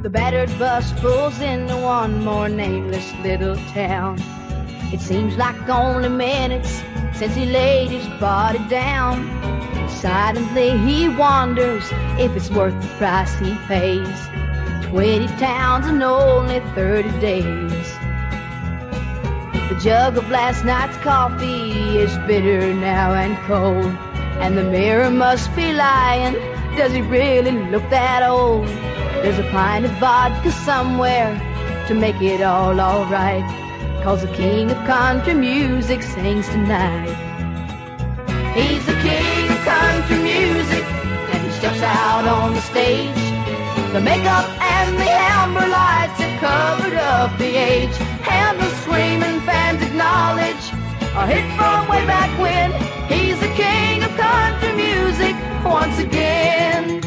The battered bus pulls into one more nameless little town. It seems like only minutes since he laid his body down. Silently he wonders if it's worth the price he pays. 20 towns in only 30 days. The jug of last night's coffee is bitter now and cold, and the mirror must be lying. Does he really look that old? There's a pint of vodka somewhere to make it all alright, 'cause the king of country music sings tonight. He's the king of country music, and he steps out on the stage. The makeup and the amber lights have covered up the age, and the screaming fans acknowledge a hit from way back when. He's the king of country music once again.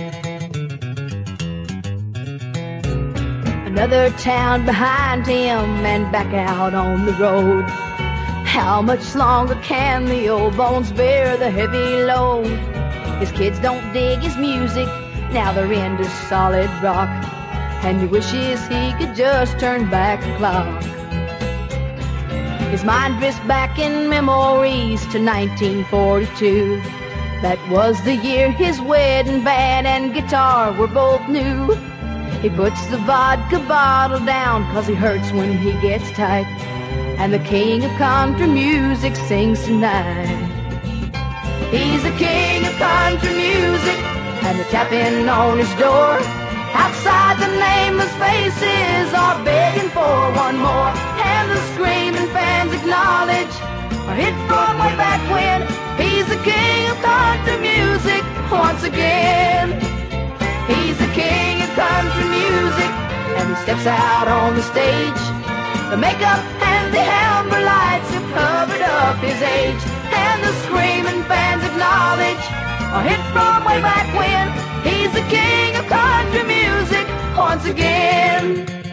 Another town behind him and back out on the road. How much longer can the old bones bear the heavy load? His kids don't dig his music, now they're into solid rock, and he wishes he could just turn back the clock. His mind drifts back in memories to 1942. That was the year his wedding band and guitar were both new. He puts the vodka bottle down 'cause he hurts when he gets tight, and the king of country music sings tonight. He's the king of country music, and they're tapping on his door. Outside, the nameless faces are begging for one more, and the screaming fans acknowledge a hit from way back when. He's the king of country music once again. He's the king of country music, and he steps out on the stage. The makeup and the amber lights have covered up his age, and the screaming fans acknowledge a hit from way back when. He's the king of country music once again.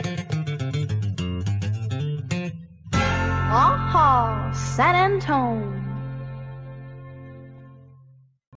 Aha, San Antone.